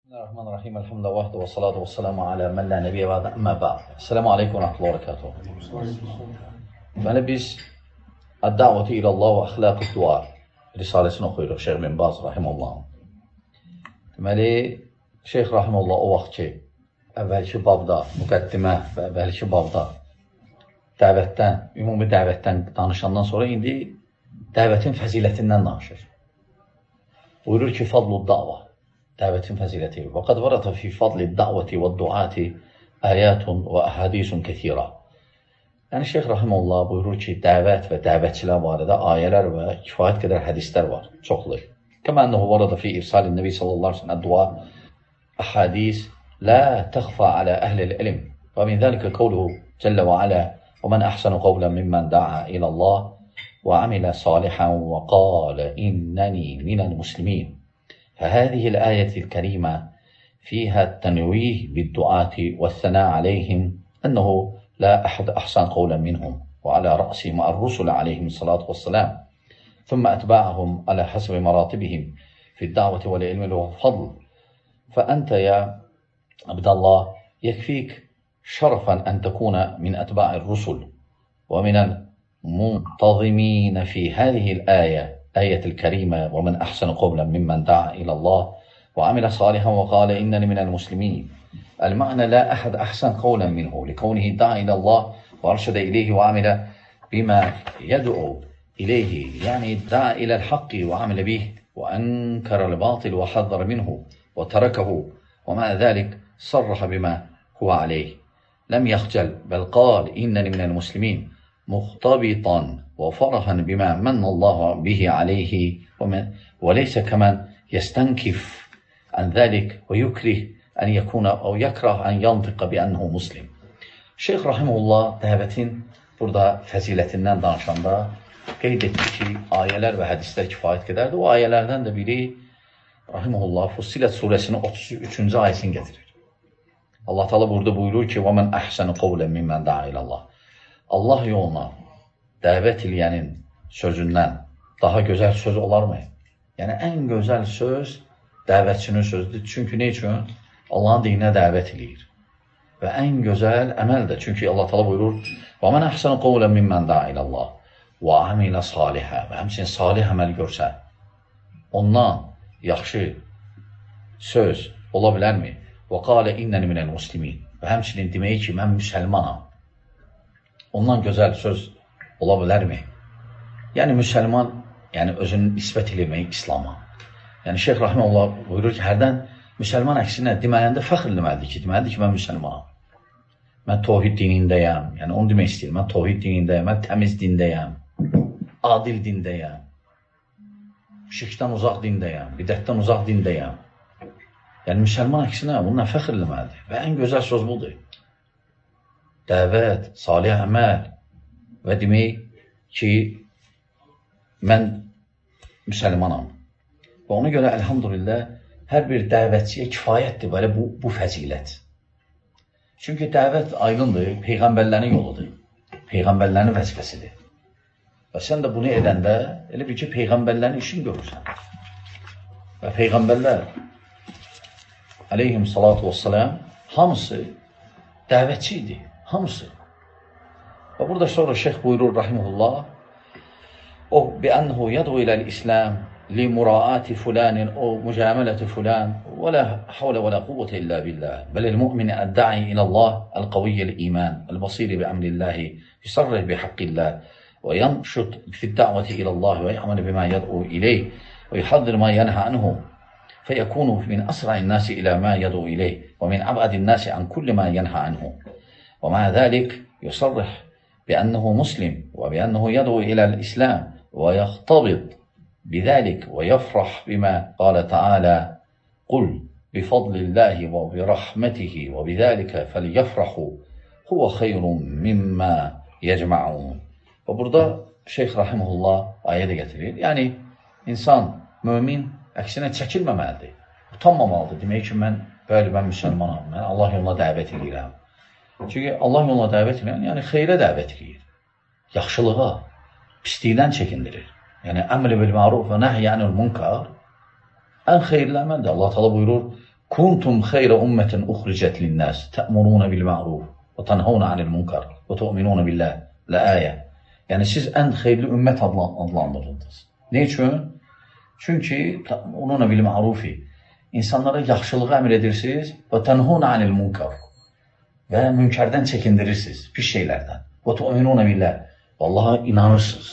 Bismillahirrahmanirrahim. Elhamdülillah və salatu və selamu alə mən lə nəbiyyə və əmmə bə'd. Esselamu aleykum və rəhmətullah və bərəkatuhu. Deməli, biz Əd-Dəvəti ilallah və əxlaqü dua risaləsini oxuyuruq Şeyx bin Baz rahimehullah. Deməli, Şeyx rahimehullah o vaxt ki, əvvəlki babda, müqəddimə və əvvəlki babda dəvətdən, ümumi dəvətdən danışandan sonra indi dəvətin fəzilətindən danışır. Buyurur ki, fadlu dava. Dəvətin fəziləti. Və qad varata fi fadli da'vati və duati əyətun və əhadisun kəthira. Yəni, Şeyx Rahimullah buyurur ki, dəvət və dəvətçilər barədə ayələr və kifayət qədər hədislər var, çoxlu. Kəmə ənəhu varada fi irsalin nəbi sallallahu aleyhi ve sellem dua əhadis lə təxfa alə əhli l-ilm. Və min zəlikə qavluhu cəllə və alə və mən əhsənu qavlən mimmən da'a ilallah və amilə salihan və qalə innəni minəl muslimin. فهذه الآية الكريمة فيها التنويه بالدعاة والثناء عليهم أنه لا أحد أحسن قولا منهم وعلى رأسهم الرسل عليهم الصلاة والسلام ثم أتباعهم على حسب مراتبهم في الدعوة والعلم والفضل. فأنت يا عبد الله يكفيك شرفا أن تكون من أتباع الرسل ومن المنتظمين في هذه الآية آية الكريمة ومن أحسن قولا ممن دعا إلى الله وعمل صالحا وقال إنني من المسلمين. المعنى لا أحد أحسن قولا منه لكونه دعا إلى الله وأرشد إليه وعمل بما يدعو إليه، يعني دعا إلى الحق وعمل به وأنكر الباطل وحذر منه وتركه ومع ذلك صرح بما هو عليه، لم يخجل بل قال إنني من المسلمين مختبطا وفرحا بما من الله به عليه وليس كمن يستنكف عن ذلك ويكره أن يكون أو يكره أن ينطق بأنه مسلم. Şeyx Rahimullah dəvətin burada fəzilətindən danışanda qeyd etdi ki, ayələr və hədislər kifayət qədərdir. O ayələrdən də biri Rahimullah Fussilet surəsinin 33-cü ayəsini getirir. Allah Teala burada buyurur ki, وَمَنْ أَحْسَنُ قَوْلًا مِمَّنْ دَعَا إِلَى اللّٰهِ. Allah yoluna dəvət eləyənin sözündən daha gözəl söz olarmı? Yəni, ən gözəl söz dəvətçinin sözüdür. Çünki nə üçün? Allahın dininə dəvət eləyir. Və ən gözəl əməl də. Çünki Allah Teala buyurur, وَمَنْ أَحْسَنُ قَوْلًا مِمَّنْ دَعَا إِلَى اللّٰهِ وَعَمِلَ صَالِحًا. Və həmçinin salih əməl görsə, ondan yaxşı söz ola bilərmi? وَقَالَ إِنَّنِ مِنَ الْمُسْلِمِينَ. Və həmçinin demək ki, mən müsəlmanam. Ondan gözəl söz ola bilərmi? Yəni, müsəlman, yəni özünü nisbət eləmək İslama. Yəni, Şeyx Rahimullah buyurur ki, hərdən müsəlman əksinə deməyəndə fəxr deməlidir ki, mən müsəlmanam. Mən tohid dinindəyəm. Yəni, onu demək istəyir. Mən tohid dinindəyəm, mən təmiz dindəyəm, adil dindəyəm, şirkdən uzaq dindəyəm, bidətdən uzaq dindəyəm. Yəni, müsəlman əksinə bununla fəxr eləməlidir. Və ən gözəl söz budur. Dəvət, salih əməl və demək ki, mən müsəlmanam. Və ona görə, əlhamdülillah, hər bir dəvətçiyə kifayətdir belə bu fəzilət. Çünki dəvət aydındır, peyğəmbərlərin yoludur, peyğəmbərlərin vəzifəsidir. Və sən də bunu edəndə, elə bir ki, peyğəmbərlərin işini görürsən. Və peyğəmbərlər, aleyhissalatu vesselam, hamısı dəvətçi idi. Hamısı. Və burada sonra şeyx buyurur, rahimullah, o, bi'ənəhu yədğu iləl-İslam li-mura'ati fulanin o mücəmələti fulan və la havlə və la quvvətə illə billah bəl-mü'mini əd-da'i ilallah əl-qaviyyəl-iman əl-basiri bi'əmrillahi yusarrih bihaqqillah və yanşut fi-d-da'vati ilallah və ya'mal bima yəd'u ileyh və yuhaddir ma yanha anhu fəyəkunu min asra'in nasi ilə ma yəd'u ileyh və min ab'adin nasi an kulli ma yanha anhu. ومع ذلك يصرح بأنه مسلم وبأنه يدعو إلى الإسلام ويختبط بذلك ويفرح بما قال تعالى قل بفضل الله وبرحمته وبذلك فليفرحوا هو خير مما يجمعون. وبرضا Şeyx Rahimullah ayədə getirir. Yəni, insan, mümin əksinə çəkilməməlidir, utanmamalıdır. Demək ki, mən müsəlmanam, mən Allah yoluna dəvət edirəm. Çünki Allah yoluna dəvət edən, yəni xeyrə dəvət edir, yaxşılığa, pislikdən çəkindirir. Yəni, əmr bil məruf və nəhy anil munkar ən xeyirli əməldir. Allah Teala buyurur, Kuntum xeyrə ümmətin uxricət linnəs, tə'muruna bil-ma'ruf və tənhavna anil munkar və tu'minuna billah. Lə-ayə. Yəni, siz ən xeyirli ümmət adlandırıldınız. Ne üçün? Çünki tə'muruna bil-ma'rufi. İnsanlara yaxşılığı əmr edirsiniz və tənhavna anil munkar. Və münkərdən çəkindirirsiniz, pis şeylərdən. Və tu'minuna billah. Vallaha inanırsınız.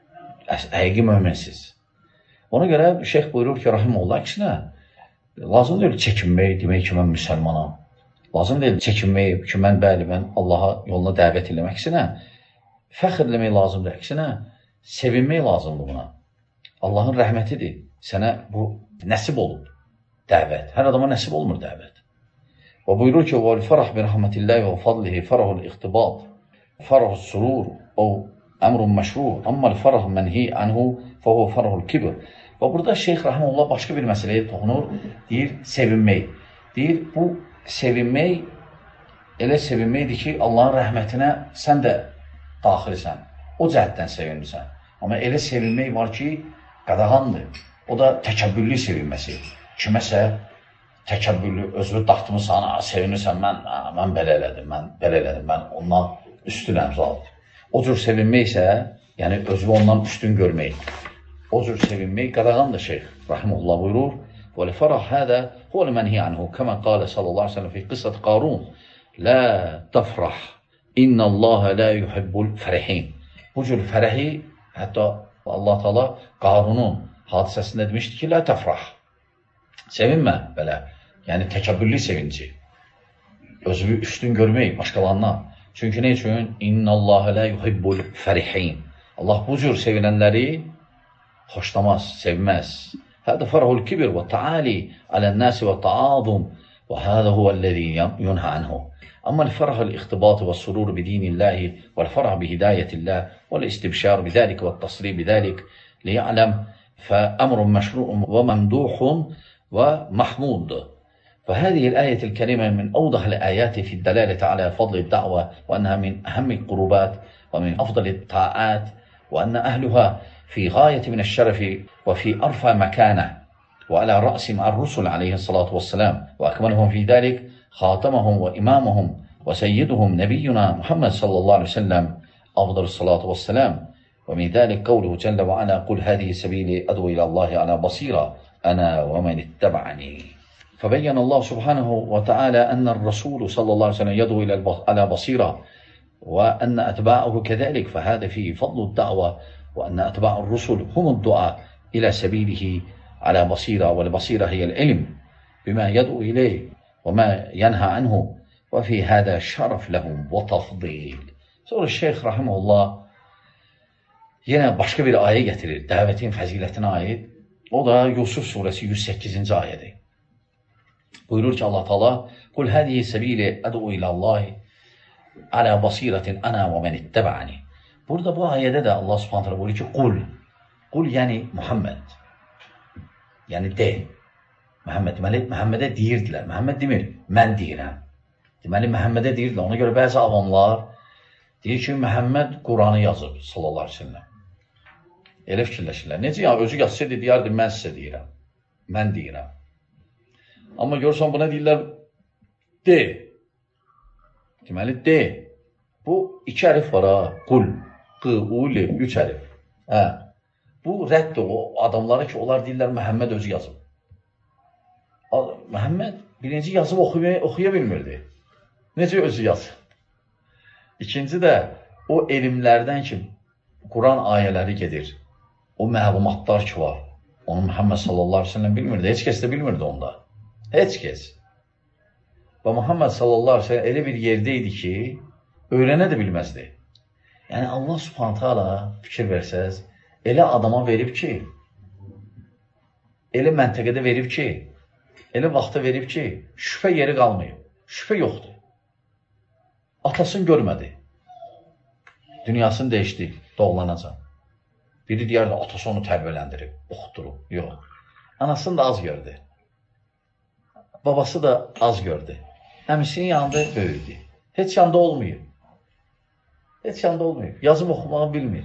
Həqiqi möminsiniz. Ona görə şeyx buyurur ki, rahimullah, əksinə, lazım deyil çəkinmək, demək ki, mən müsəlmanam. Lazım deyil çəkinmək ki, mən Allaha yoluna dəvət eləmək. Əksinə, fəxr eləmək lazımdır. Əksinə, sevinmək lazımdır buna. Allahın rəhmətidir. Sənə bu nəsib olub dəvət. Hər adama nəsib olmur dəvət. Və buyurur ki, وَالْفَرَحْ بِرَحْمَةِ اللّٰهِ وَفَضْلِهِ فَرَحُ الْإِقْتِبَاطِ فَرَحُ السُّرُورِ أو أمر مشروع. Amma الْفَرَحْ مَنْهِي عَنْهُ فَهُوَ فَرَحُ الْكِبْرِ. Və burada Şeyx Rahimullah başqa bir məsələyə toxunur, deyir, sevinmək. Deyir, bu sevinmək elə sevinməkdir ki, Allahın rəhmətinə sən də daxilsən, o cəhətdən sevinmirsən. Amma elə sevinmək var ki, qadağandır. O da təkəbbürlü sevinməsi. Kiməsə təkəbbürlü, özünü daxtımısan, sevinirsən, mən belə elədim, mən ondan üstünəm zat. O cür sevinmək isə, yəni özünü ondan üstün görmək. O cür sevinmək qadağandır şeyx. Rahimullah buyurur. وَلِفَرَحْ هَذَا هُوَ الْمَنْهِي عَنْهُ كَمَا قَالَ صلى الله عليه وسلم في قصة قارون لا تفرح إن الله لا يحب الفرحين. Bu cür fərəhi, hətta Allah Teala Qarunun hadisəsində demişdi ki, la tafrah. Sevinmə belə. Yəni təkəbbürlü sevinci. Özünü üstün görmək başqalarına. Çünki ne üçün? İnnallaha la yuhibbul ferihin. Allah bu cür sevinənləri xoşlamaz, sevməz. Hədə farahul kibir və taali alən-nasi və taadum və hədə huvəl-ləzi yunhə anhu. Amma el-farah el-iqtibat və surur bidinillahi və el-farah bihidayətillah və el-istibşar bidəlik və el-tasrih bidəlik liya'ləm fəəmrun məşru'un və məmduhun və mahmud. فهذه الآية الكريمة من أوضح الآيات في الدلالة على فضل الدعوة وأنها من أهم القربات ومن أفضل الطاعات وأن أهلها في غاية من الشرف وفي أرفع مكانة وعلى رأس مع الرسل عليه الصلاة والسلام وأكملهم في ذلك خاتمهم وإمامهم وسيدهم نبينا محمد صلى الله عليه وسلم أفضل الصلاة والسلام. ومن ذلك قوله جل وعلا قل هذه سبيلي أدعو إلى الله على بصيرة أنا ومن اتبعني. فبين الله سبحانه وتعالى أن الرسول صلى الله عليه وسلم يدعو على بصيرة وأن أتباعه كذلك، فهذا فيه فضل الدعوة، وأن أتباع الرسل هم الدعاء إلى سبيله على بصيرة، والبصيرة هي العلم بما يدعو إليه وما ينهى عنه، وفي هذا شرف لهم وتفضيل. Sonra Şeyh Rahimullah yine başka bir ayet getirir, davetin faziletine ait. O da Yusuf suresi 108. ayeti. Buyurur ki Allah Teala: "Kul hadihi sebili ad'u ila Allah ala basiratin ana ve men ittaba'ani." Burada bu ayette de Allah Subhanahu teala buyuruyor ki kul. Kul yani Muhammed. Yani de. Muhammed'e deyirdiler. Muhammed demir. Mən deyirəm. Deməli Muhammed'e deyirdiler. Ona göre bazı avamlar deyir ki Muhammed Kur'an'ı yazıb sallallahu aleyhi ve sellem. Elə fikirləşirlər. Necə ya özü yazsaydı deyərdi mən sizə deyirəm. Mən deyirəm. Amma görürsən buna deyirlər de. Deməli de. Bu iki hərif var ha. Kul, qı, uli, üç hərif. Hə. Bu rəddir o adamlara ki onlar deyirlər Muhammed özü yazıb. Muhammed birinci yazıb oxuya bilmirdi. Necə özü yazıb? İkinci də o elmlərdən ki Kur'an ayələri gedir. O məlumatlar ki var. Onu Muhammed sallallahu aleyhi ve sellem bilmirdi. Heç kəs də bilmirdi onda. Heç kəs. Və Muhammed sallallahu aleyhi ve sellem elə bir yerdeydi ki, öyrənə də bilməzdi. Yəni Allah subhanahu ta'ala fikir versəz, elə adama verib ki, elə məntəqədə verib ki, elə vaxta verib ki, şübhə yeri qalmayıb. Şübhə yoxdur. Atasını görmədi. Dünyasını dəyişdi, doğlanacaq. Biri deyərdi, atası onu tərbiyələndirib, oxutdurub. Yox. Anasını da az gördü. Babası da az gördü. Əmisinin yanında böyüdü. Heç yanda olmuyor. Heç yanda olmuyor. Yazım oxumağı bilmir.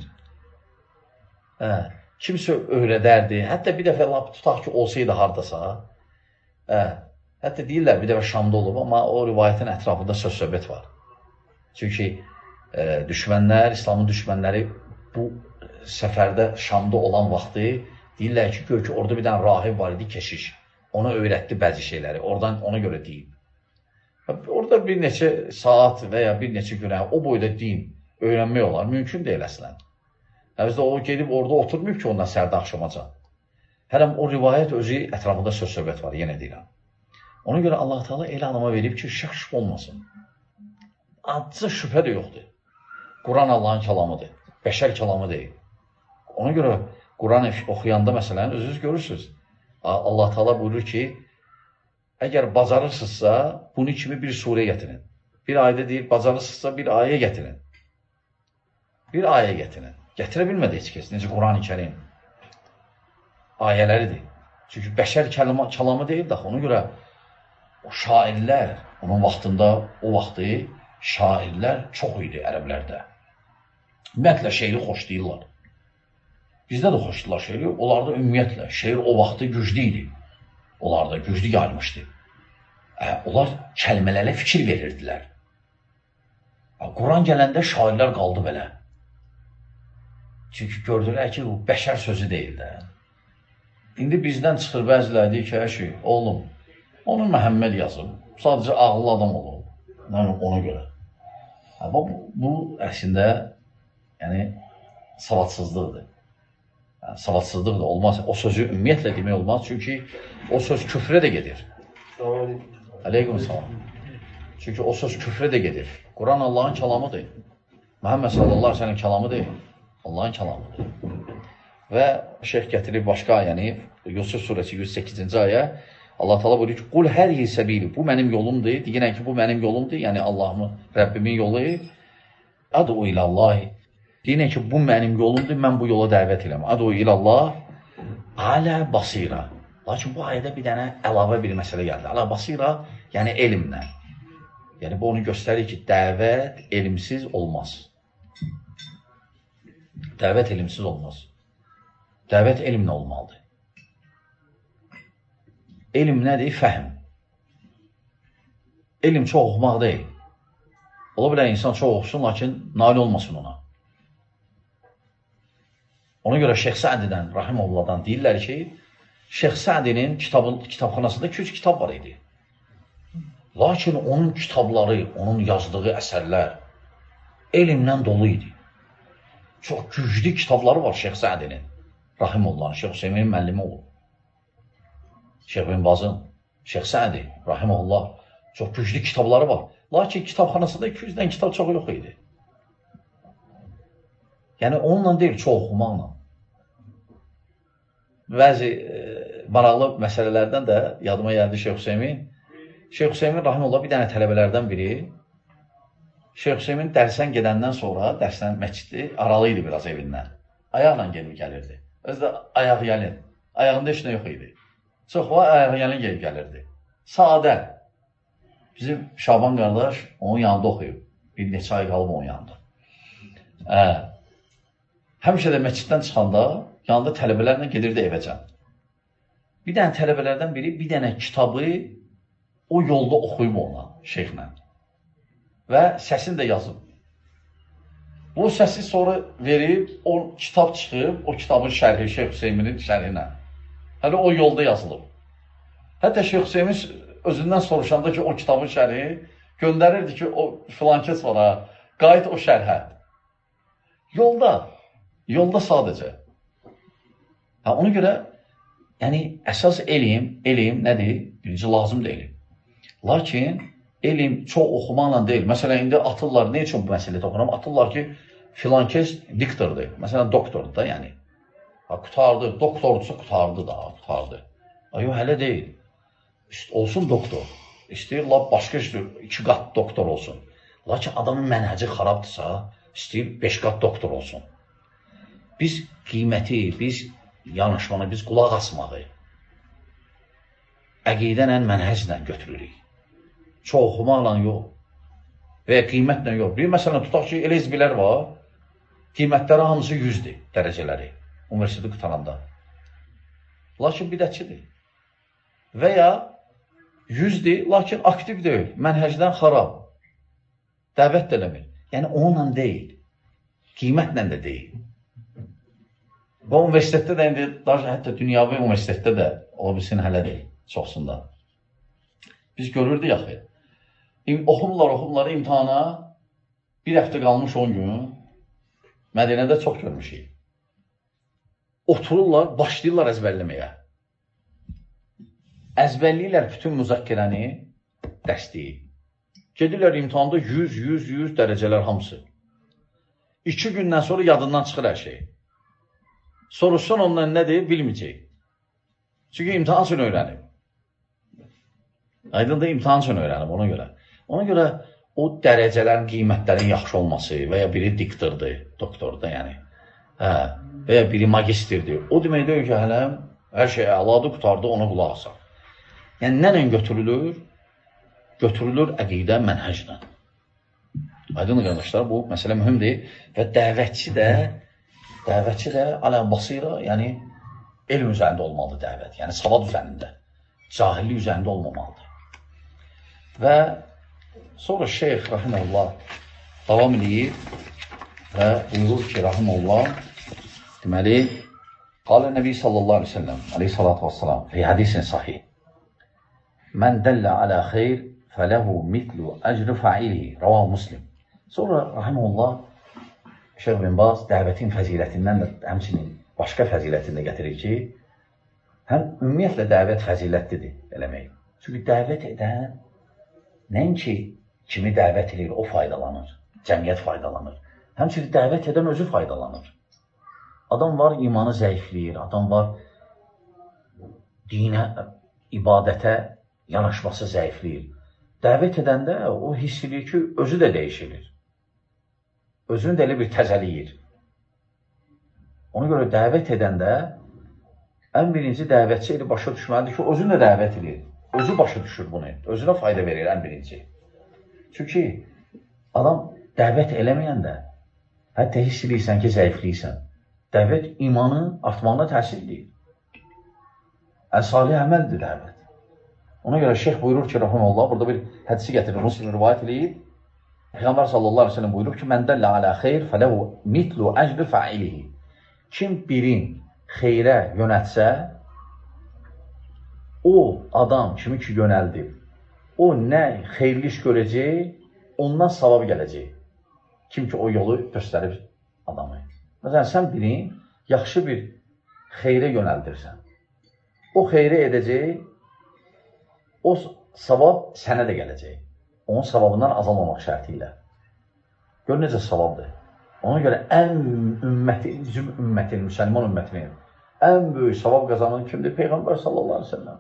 Kimsə öyrədərdi. Hətta bir dəfə tutaq ki, olsaydı hardasa, Hətta deyirlər, bir dəfə Şamda olub, amma o rivayətin ətrafında söz-söhbət var. Çünki düşmənlər, İslamın düşmənləri bu səfərdə Şamda olan vaxtı deyirlər ki, gör ki, orada bir dənə rahib var idi, keşiş. Ona öyrətdi bəzi şeyləri, oradan ona görə deyib. Orada bir neçə saat və ya bir neçə günə o boyda din öyrənmək olar, mümkün deyil əslən. Həvizdə o gedib orada oturmayıb ki, ondan sərdə axşamacan. Hələm o rivayət özü ətrafında söz-söhbət var, yenə deyirəm. Ona görə Allah Teala elə anama verib ki, şək olmasın. Azca şübhə də yoxdur. Quran Allahın kəlamıdır, bəşər kəlamı deyil. Ona görə Quran oxuyanda məsələn, özünüz görürsünüz. Allah Teala buyurur ki, əgər bacarırsınızsa, bunu kimi bir surə gətirin. Bir ayda deyir, bacarırsınızsa bir ayə gətirin. Bir ayə gətirin. Gətirə bilmədi heç kəs. Necə Quran-ı Kərim ayələridir. Çünki bəşər kəlamı deyil də, ona görə o şairlər, onun vaxtında, o vaxtı şairlər çox idi ərəblərdə. Ümumiyyətlə, şeiri xoşlayırlar. Bizdə də xoşlayırlar şeiri, onlarda ümumiyyətlə, şeir o vaxtı güclü idi. Onlarda güclü yayılmışdı. Onlar kəlmələrə fikir verirdilər. Quran gələndə şairlər qaldı belə. Çünki gördülər ki, bu bəşər sözü deyil də. İndi bizdən çıxır bəziləri deyir ki, oğlum, onu Məhəmməd yazıb, sadəcə ağıllı adam olub, ona görə. Bu əslində savadsızlıqdır. Savadsızlıqdır, olmaz. O sözü ümumiyyətlə demək olmaz, çünki o söz küfrə də gedir. Aleyküm salam. Çünki o söz küfrə də gedir. Quran Allahın kəlamıdır. Məhəmməd sallallahu aleyhi ve sellem kəlamı deyil. Allahın kəlamıdır. Və şeyh gətirib başqa ayəni, Yusuf surəsi 108-ci ayə, Allah Teala buyuruyor ki, qul hər səbili, bu mənim yolumdur, deyirən ki, bu mənim yolumdur, yəni Allahımın, Rəbbimin yolu, adu iləllahi, deyirən ki, bu mənim yolumdur, mən bu yola dəvət eləm, adu ilallah, alə basira. Lakin bu ayədə bir dənə əlavə bir məsələ gəldi, alə basira, yəni elmlə. Yəni, bu onu göstərir ki, dəvət elmsiz olmaz. Dəvət elmsiz olmaz. Dəvət elmlə olmalıdır. Elm nədir? Fəhm. Elm çox oxumaq deyil. Ola bilər insan çox oxusun, lakin nail olmasın ona. Ona görə Şeyx Sədidən, Rahiməhullahdan deyirlər ki, Şeyx Sədinin kitabxanasında 200 kitab var idi. Lakin onun kitabları, onun yazdığı əsərlər elmlə dolu idi. Çox güclü kitabları var Şeyx Sədinin, Rahiməhullahın, Şeyx Hüseymin müəllimi olur. Şeyx bin Bazın, Şeyx Sədi, Rahiməhullah, çox güclü kitabları var. Lakin kitabxanasında 200-dən kitab çox yox idi. Yəni, onunla deyil, çox oxumaqla. Bəzi maraqlı məsələlərdən də yadıma gəldi Şeyx Hüseymin. Şeyx Hüseymin, Rahiməhullah, bir dənə tələbələrdən biri, Şeyx Hüseymin dərsən gedəndən sonra, dərsdən məscidi aralı idi biraz evindən. Ayaqla gelib gəlirdi. Özdə ayaq gəlin, ayağında heç nə yox idi. Çox var, ayağı gəlin gelib gəlirdi. Sadə. Bizim Şaban qardaş onun yanında oxuyub. Bir neçə ay qalıb onun yanında. Həmişə də məsciddən çıxanda yanında tələbələrlə gedirdi evəcən. Bir dənə tələbələrdən biri bir dənə kitabı o yolda oxuyub ona, şeyxlə. Və səsini də yazıb. Bu səsi sonra verib, o kitab çıxıb, o kitabın şərhi, Şeyx Hüseyminin şərhinə. Hələ o yolda yazılıb. Hətta Şeyx Hüseymin özündən soruşanda ki, o kitabın şərhi göndərirdi ki, o filankəs var ha, qayıt o şərhə. Yolda sadəcə. Ona görə, yəni, əsas elm nədir? Birinci, lazım deyil. Lakin, elm çox oxumaqla deyil. Məsələn, indi atırlar, nə üçün bu məsələdə oxunam? Atırlar ki, filankəs diktordur. Məsələn, doktordur da, yəni. Qutardı, doktordusa qutardı da, qutardı. Yox, hələ deyil. Olsun doktor. İstəyir, başqa işdir, 2 qat doktor olsun. Lakin adamın mənhəci xarabdırsa, istəyir 5 qat doktor olsun. Biz qiyməti, biz yanaşmanı, biz qulaq asmağı əqidənlə, mənhəclə götürürük. Çox oxumaqla yox. Və qiymətlə yox. Bir məsələn, tutaq ki, elə izbilər var, qiymətləri hamısı 100-dir dərəcələri. Universiteti qutaranda. Lakin bidətçidir. Və ya 100-dir, lakin aktiv deyil, mənhəcdən xarab, dəvət də eləmir. Yəni, onunla deyil, qiymətlə də deyil. Və universitetdə də, indi, hətta dünyavi universitetdə də, ola bilsin hələ deyil, çoxsunda. Biz görürdük axı. Oxumlar imtihana, bir həftə qalmış 10 gün, Mədinədə çox görmüşük. Otururlar, başlayırlar əzbərləməyə. Əzbərləyirlər bütün müzəkkirəni, dərsliyi. Gedirlər imtihanda 100 dərəcələr hamısı. 2 gündən sonra yadından çıxır hər şey. Soruşsan ondan nədir, bilməyəcək. Çünki imtihan üçün öyrənib. Aydın da imtihan üçün öyrənib, ona görə. Ona görə o dərəcələrin, qiymətlərin yaxşı olması və ya biri diktordur, doktordur, yəni. Və ya biri magistirdir. O demək deyil ki, hələm, hər şey əladı qutardı, ona qulaq asar. Yəni, nənə götürülür? Götürülür əqidə mənhəclə. Aydın qardaşlar, bu məsələ mühümdir və dəvətçi də alə basira, yəni elm üzərində olmalıdır dəvət, yəni savad üzərində, cahillik üzərində olmamalıdır. Və sonra şeyx, rahiməllah, davam edir və buyurur ki, rahiməllah, deməli, qalə Nəbi sallallahu aleyhi ve sellem, aleyhissalatu vassalam, fi hadisin sahih, mən dəllə alə xeyr, fələhu mitlu əcri failihi, ravahu muslim. Sonra, rahiməllah, Şeyh bin Baz dəvətin fəzilətindən də həmçinin başqa fəzilətini də gətirir ki, həm ümumiyyətlə dəvət fəzilətlidir eləmək. Çünki dəvət edən nəinki kimi dəvət edir, o faydalanır, cəmiyyət faydalanır. Həmçinin dəvət edən özü faydalanır. Adam var, imanı zəifləyir, adam var, dinə, ibadətə yanaşması zəifləyir. Dəvət edəndə o hiss edir ki, özü də dəyişilir. Özünü də elə bir təzəliyir. Ona görə dəvət edəndə ən birinci dəvətçi elə başa düşməlidir ki, özünü də dəvət edir. Özü başa düşür bunu, özünə fayda verir ən birinci. Çünki adam dəvət eləməyəndə, hətta hiss edirsən ki, zəifliyirsən. Dəvət imanı artmağına təsir edir. Salih əməldir dəvət. Ona görə şeyx buyurur ki, rahiməllah, burada bir hədisi gətirir, Müslim rivayət eləyib. Peyğəmbər sallallahu aleyhi ve sellem buyurur ki, mən dəllə alə xeyr fələhu mitlu əcri failihi. Kim birin xeyrə yönətsə, o adam kimi ki yönəldir, o nə xeyirli iş görəcək, ondan savab gələcək. Kim ki o yolu göstərib adamı. Məsələn, sən birin yaxşı bir xeyrə yönəldirsən. O xeyrə edəcək, o savab sənə də gələcək. Onun savabından azalmamaq şərti ilə. Gör necə savabdır. Ona görə bizim ümmətin, müsəlman ümmətinin ən böyük savab qazanan kimdir? Peyğəmbər sallallahu aleyhi ve sellem.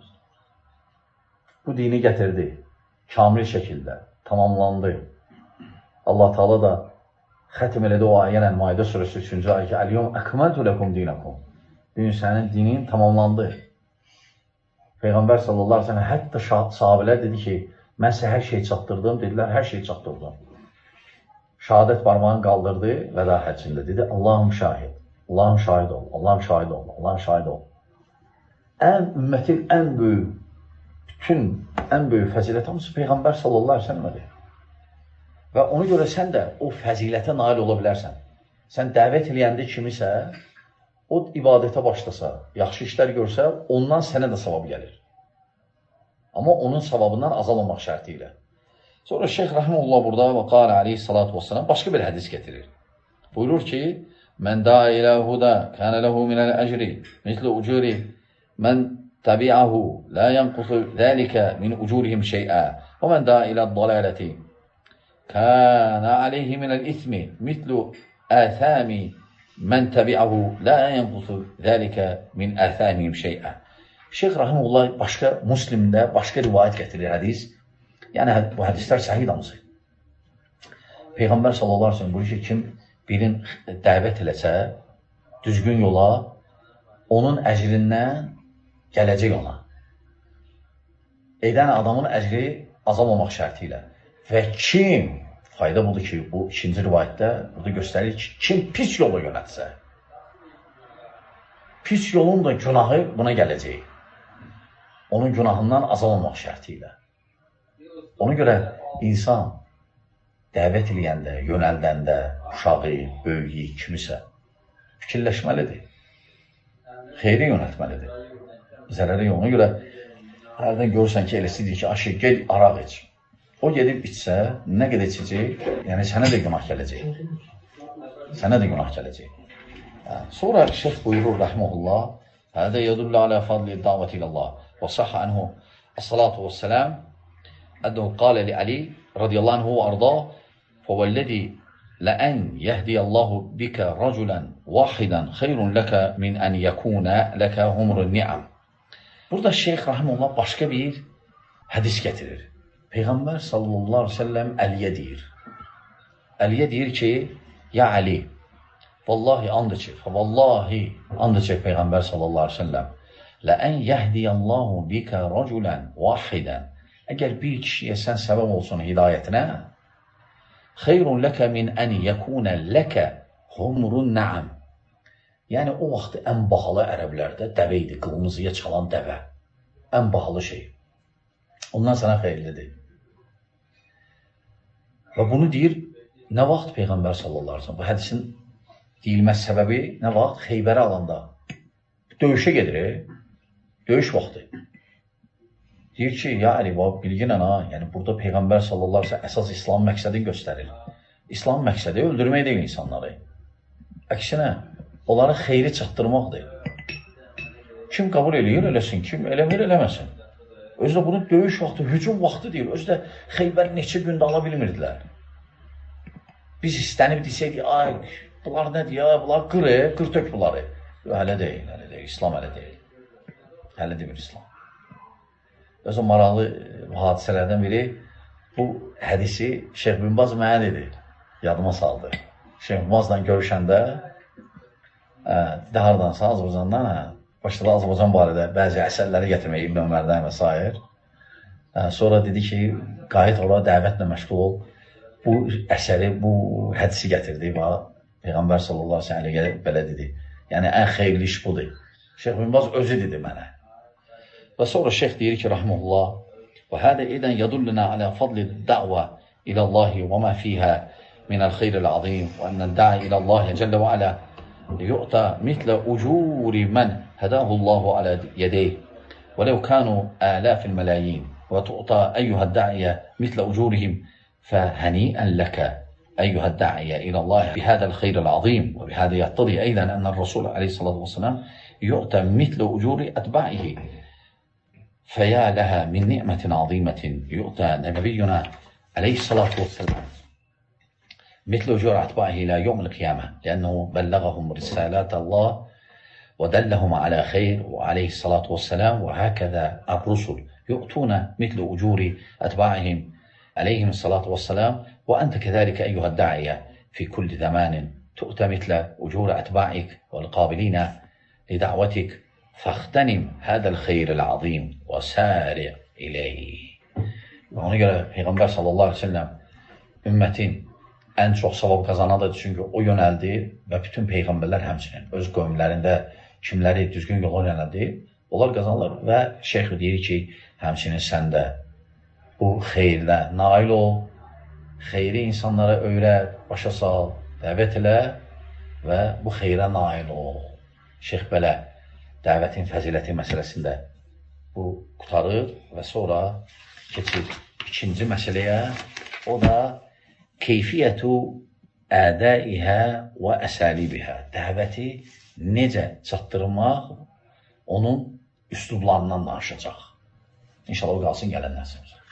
Bu dini gətirdi. Kamil şəkildə, tamamlandı. Allah Teala da xətim elədi o ayənən Maidə surəsi 3-cü ayı ki, Əl-yom əkməltu ləkum dinakum. Bugün sənin dinin tamamlandı. Peyğəmbər sallallahu aleyhi ve sellem hətta sahabələr dedi ki, mən sizə hər şeyi çatdırdım, dedilər, hər şeyi çatdırdım. Şəhadət barmağını qaldırdı və daha həccində dedi, Allahım şahid, Allahım şahid ol, Allahım şahid ol, Allahım şahid ol. Ümmətin ən böyük, bütün ən böyük fəzilət hamısı Peyğəmbər sallallahu aleyhi ve sellem'dir. Və ona görə sən də o fəzilətə nail ola bilərsən. Sən dəvət eləyəndə kimisə, o ibadətə başlasa, yaxşı işlər görsə, ondan sənə də savab gəlir. Amma onun savabından azalmamaq şərti ilə. Sonra Şeyx Rahimullah burada və qala aleyhissalatu vesselam başqa bir hədis getirir. Buyurur ki, mən da ilə huda kənə ləhu minəl əcri misli ucuri mən təbi'ahu la yanqusu zəlikə min ucurihim şeyə və mən da ilə dalaləti kənə aleyhi minəl ismi misli əthəmi mən təbi'ahu la yanqusu zəlikə min əthəmihim şeyə. Şeyx Rahimullah başqa Müslimdə başqa rivayət gətirir hədis. Yəni bu hədislər səhih damısı. Peyğəmbər sallallahu aleyhi ve sellem buyurur ki, kim birin dəvət eləsə, düzgün yola, onun əcrindən gələcək ona. Edən adamın əcri azalmamaq şərti ilə. Və kim, fayda budur ki, bu ikinci rivayətdə burada göstərir ki, kim pis yola yönətsə, pis yolun da günahı buna gələcək. Onun günahından azalmamaq şərti ilə. Ona görə insan dəvət eləyəndə, yönəldəndə, uşağı, böyüyü, kimisə fikirləşməlidir. Xeyri yönəltməlidir. Zərəri yox. Ona görə hərdən görürsən ki, eləsidir ki, aşı, gel araq iç. O gedib içsə, nə qədər içəcək, yəni sənə də günah gələcək. Sənə də günah gələcək. Sonra şeyh buyurur, rəhməhullah, hədə yədullə alə fadli davət ilallah və sahə anhu as-salatu və-səlam ədəhu qalə li Ali radiyallahu anhu və arda fəvəllədi ləən yəhdiyallahu bikə rəculən vahidən xeyrun ləkə min ən yəkunə ləkə humrun ni'am. Burada şeyh rəhməhullah başqa bir hədis gətirir. Peyğəmbər sallallahu aleyhi ve sellem Əliyə deyir. Əliyə deyir ki, ya Ali, vallahi and içir, Peyğəmbər sallallahu aleyhi ve sellem ləən yəhdiyallahu bikə rəculən vahidən. Əgər bir kişiyə sən səbəb olsun hidayətinə, xeyrun ləkə min ən yəkunə ləkə humrun nəam. Yəni, o vaxt ən bahalı ərəblərdə dəvə idi, qılmızıya çalan dəvə. Ən bahalı şey. Ondan sənə xeyirlidir. Və bunu deyir, nə vaxt Peyğəmbər sallallahu aleyhi ve sellem? Bu hədisin deyilməz səbəbi nə vaxt? Xeybəri alanda. Döyüşə gedir, döyüş vaxtı. Deyir ki, ya Ali, bilginən ha, yəni burada Peyğəmbər sallallahu aleyhi ve sellem əsas İslam məqsədini göstərir. İslam məqsədi öldürmək deyil insanları. Əksinə, onların xeyri çatdırmaqdır. Kim qəbul eləyir, eləsin, kim eləmir, eləməsin. Özü də bunu döyüş vaxtı, hücum vaxtı deyil. Özü də Xeybər neçə gündə ala bilmirdilər. Biz istənib desəydik, ay, bunlar nədir ya, bunlar qır tök bunları. Hələ deyil, İslam hələ deyil. Hələ demir İslam. Özü maraqlı hadisələrdən biri, bu hədisi Şeyh bin Baz mənə dedi, yadıma saldı. Şeyh bin Bazla görüşəndə, hardansa Azərbaycandan, başladı Azərbaycan barədə bəzi əsərləri gətirməyi İbn Ömərdən və s. Sonra dedi ki, qayıt ora dəvətlə məşğul ol. Bu əsəri, bu hədisi gətirdi və Peyğəmbər sallallahu aleyhi ve sellem belə dedi. Yəni, ən xeyirli iş budur. Şeyh bin Baz özü dedi mənə. Və sonra şeyh deyir ki, rəhməhullah, və hədə edən yadulluna alə fadli dəvə ilallahi və mə fiyhə minəl xeyril azim və ənəl də'i ilallahi cəllə və alə يؤتى مثل أجور من هداه الله على يديه ولو كانوا آلاف الملايين وتؤتى أيها الداعية مثل أجورهم فهنيئا لك أيها الداعية إلى الله بهذا الخير العظيم. وبهذا يقتضي أيضا أن الرسول عليه الصلاة والسلام يؤتى مثل أجور أتباعه فيا لها من نعمة عظيمة يؤتى نبينا عليه الصلاة والسلام مثل أجور أتباعه إلى يوم القيامة لأنه بلغهم رسالات الله ودلهم على خير وعليه الصلاة والسلام. وهكذا الرسل يؤتون مثل أجور أتباعهم عليهم الصلاة والسلام. وأنت كذلك أيها الداعية في كل زمان تؤتى مثل أجور أتباعك والقابلين لدعوتك فاغتنم هذا الخير العظيم وسارع إليه. Ona görə Peyğəmbər sallallahu aleyhi ve sellem ümmətin ən çox savab qazanadır, çünki o yönəldir və bütün Peyğəmbərlər həmçinin öz qövmlərində kimləri düzgün yola yönəldir, onlar qazanırlar və şeyh deyir ki, həmçinin sən də bu xeyirlə nail ol, xeyri insanlara öyrət, başa sal, dəvət elə və bu xeyrə nail ol. Şeyh belə dəvətin fəziləti məsələsində bu qutarır və sonra keçir ikinci məsələyə, o da keyfiyyətu ədəihə və əsəlibihə. Dəvəti necə çatdırmaq, onun üslublarından danışacaq. İnşallah o qalsın gələn dərsimizə.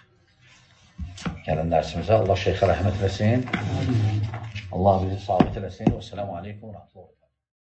Gələn dərsimizə Allah şeyxə rəhmət eləsin. Allah bizi sabit eləsin. Və selamu aleykum və rəhmətullah.